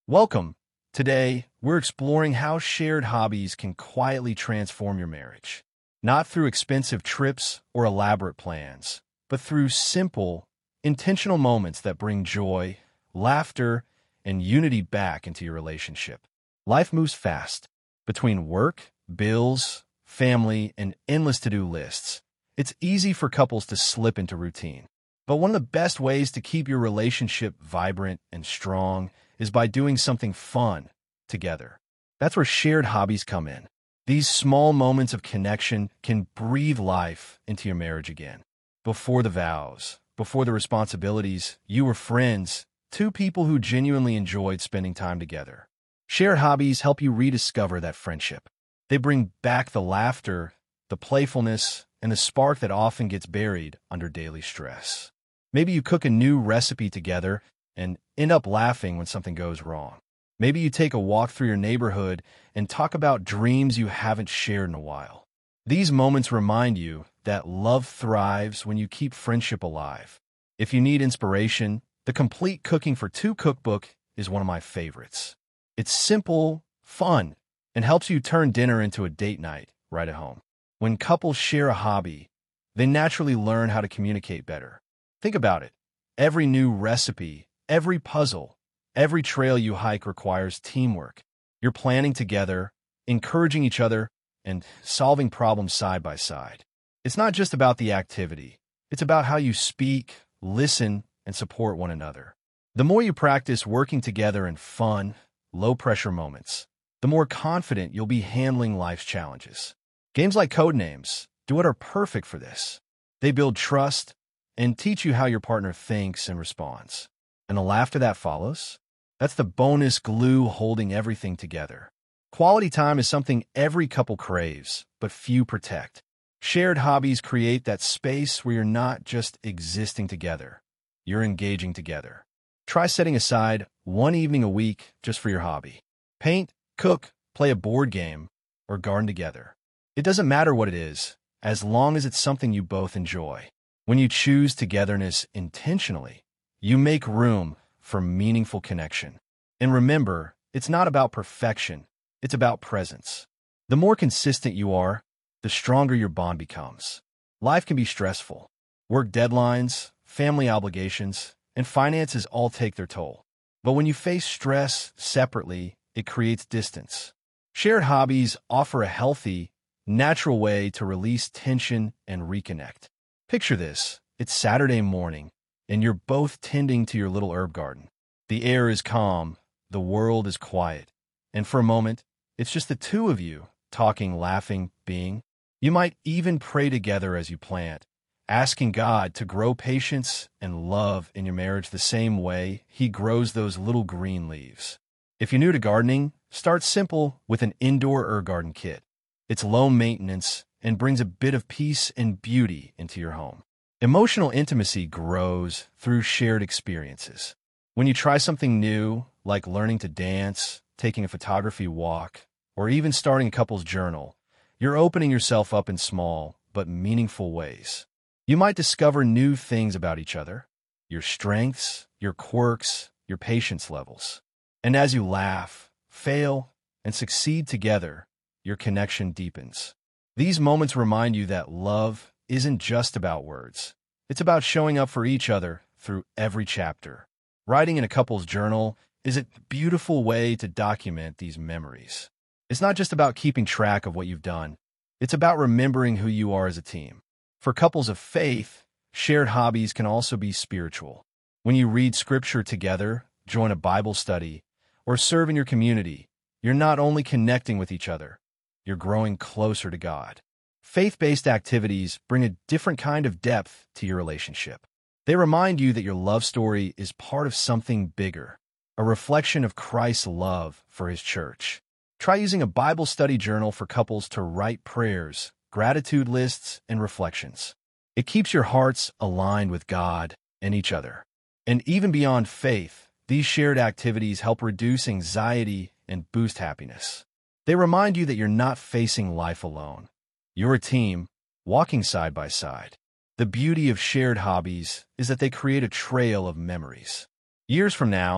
Welcome. Today, we're exploring how shared hobbies can quietly transform your marriage. Not through expensive trips or elaborate plans, but through simple, intentional moments that bring joy, laughter, and unity back into your relationship. Life moves fast. Between work, bills, family, and endless to-do lists, it's easy for couples to slip into routine. But one of the best ways to keep your relationship vibrant and strong is by doing something fun together. That's where shared hobbies come in. These small moments of connection can breathe life into your marriage again. Before the vows, before the responsibilities, you were friends, two people who genuinely enjoyed spending time together. Shared hobbies help you rediscover that friendship. They bring back the laughter, the playfulness, and the spark that often gets buried under daily stress. Maybe you cook a new recipe together and end up laughing when something goes wrong. Maybe you take a walk through your neighborhood and talk about dreams you haven't shared in a while. These moments remind you that love thrives when you keep friendship alive. If you need inspiration, the Complete Cooking for Two cookbook is one of my favorites. It's simple, fun, and helps you turn dinner into a date night right at home. When couples share a hobby, they naturally learn how to communicate better. Think about it. Every new recipe, every puzzle, every trail you hike requires teamwork. You're planning together, encouraging each other, and solving problems side by side. It's not just about the activity. It's about how you speak, listen, and support one another. The more you practice working together in fun, low-pressure moments, the more confident you'll be handling life's challenges. Games like Codenames, Duet are perfect for this. They build trust and teach you how your partner thinks and responds. And the laughter that follows? That's the bonus glue holding everything together. Quality time is something every couple craves, but few protect. Shared hobbies create that space where you're not just existing together, you're engaging together. Try setting aside one evening a week just for your hobby. Paint, cook, play a board game, or garden together. It doesn't matter what it is, as long as it's something you both enjoy. When you choose togetherness intentionally, you make room for meaningful connection. And remember, it's not about perfection, it's about presence. The more consistent you are, the stronger your bond becomes. Life can be stressful. Work deadlines, family obligations, and finances all take their toll. But when you face stress separately, it creates distance. Shared hobbies offer a healthy, natural way to release tension and reconnect. Picture this. It's Saturday morning, and you're both tending to your little herb garden. The air is calm, the world is quiet, and for a moment, it's just the two of you, talking, laughing, being. You might even pray together as you plant, asking God to grow patience and love in your marriage the same way He grows those little green leaves. If you're new to gardening, start simple with an indoor herb garden kit. It's low maintenance and brings a bit of peace and beauty into your home. Emotional intimacy grows through shared experiences. When you try something new, like learning to dance, taking a photography walk, or even starting a couple's journal, you're opening yourself up in small but meaningful ways. You might discover new things about each other, your strengths, your quirks, your patience levels. And as you laugh, fail, and succeed together, your connection deepens. These moments remind you that love isn't just about words. It's about showing up for each other through every chapter. Writing in a couple's journal is a beautiful way to document these memories. It's not just about keeping track of what you've done. It's about remembering who you are as a team. For couples of faith, shared hobbies can also be spiritual. When you read scripture together, join a Bible study, or serve in your community, you're not only connecting with each other, you're growing closer to God. Faith-based activities bring a different kind of depth to your relationship. They remind you that your love story is part of something bigger, a reflection of Christ's love for His church. Try using a Bible study journal for couples to write prayers, gratitude lists, and reflections. It keeps your hearts aligned with God and each other. And even beyond faith, these shared activities help reduce anxiety and boost happiness. They remind you that you're not facing life alone. You're a team, walking side by side. The beauty of shared hobbies is that they create a trail of memories. Years from now,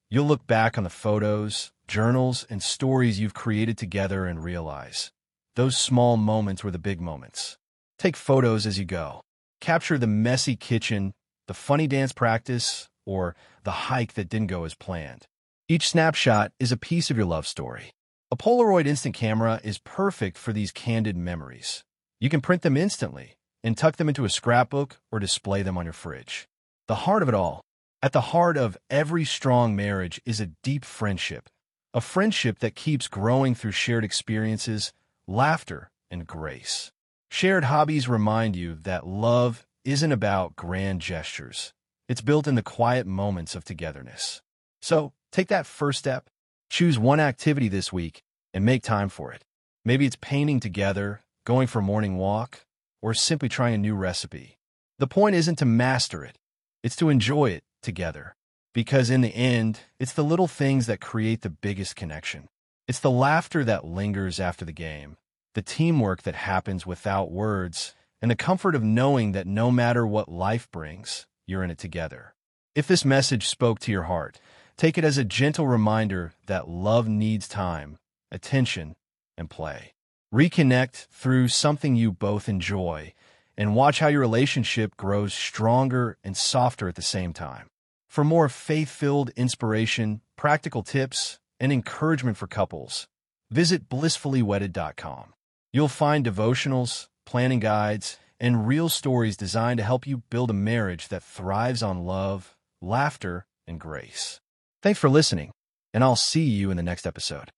You'll look back on the photos, journals, and stories you've created together and realize those small moments were the big moments. Take photos as you go. Capture the messy kitchen, the funny dance practice, or the hike that didn't go as planned. Each snapshot is a piece of your love story. A Polaroid instant camera is perfect for these candid memories. You can print them instantly and tuck them into a scrapbook or display them on your fridge. The heart of it all. At the heart of every strong marriage is a deep friendship. A friendship that keeps growing through shared experiences, laughter, and grace. Shared hobbies remind you that love isn't about grand gestures. It's built in the quiet moments of togetherness. So, take that first step. Choose one activity this week and make time for it. Maybe it's painting together, going for a morning walk, or simply trying a new recipe. The point isn't to master it. It's to enjoy it together. Because in the end, it's the little things that create the biggest connection. It's the laughter that lingers after the game, the teamwork that happens without words, and the comfort of knowing that no matter what life brings, you're in it together. If this message spoke to your heart, take it as a gentle reminder that love needs time, attention, and play. Reconnect through something you both enjoy, and watch how your relationship grows stronger and softer at the same time. For more faith-filled inspiration, practical tips, and encouragement for couples, visit blissfullywedded.com. You'll find devotionals, planning guides, and real stories designed to help you build a marriage that thrives on love, laughter, and grace. Thanks for listening, and I'll see you in the next episode.